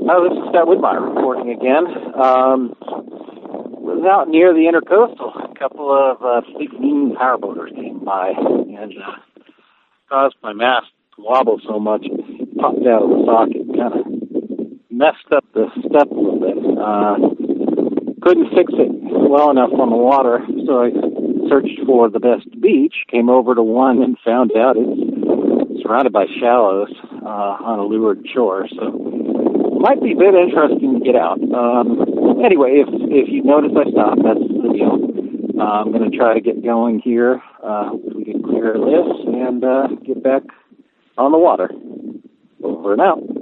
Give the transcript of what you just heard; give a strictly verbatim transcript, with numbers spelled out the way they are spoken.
Oh, this is Scott Widmeyer reporting again. Um, was out near the Intercoastal. A couple of uh, big mean powerboaters came by and uh, caused my mast to wobble so much it popped out of the socket. Kind of messed up the step a little bit. Uh, couldn't fix it well enough on the water, so I searched for the best beach, came over to one and found out it's surrounded by shallows uh, on a leeward shore, so it might be a bit interesting to get out. Um, anyway, if if you notice I stopped, that's the deal. Uh, I'm going to try to get going here. Uh, hopefully we can clear this and uh, get back on the water. Over and out.